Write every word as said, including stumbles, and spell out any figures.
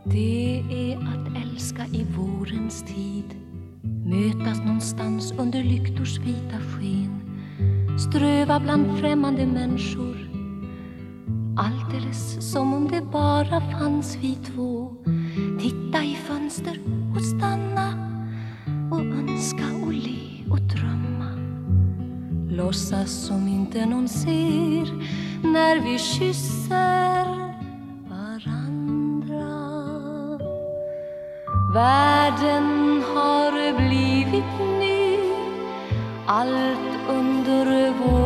Det är att älska i vårens tid, mötas någonstans under lyktors vita sken, ströva bland främmande människor, alldeles som om det bara fanns vi två. Titta i fönster och stanna och önska och le och drömma. Låtsas som inte någon ser när vi kysser varandra. Världen har blivit ny, allt under vår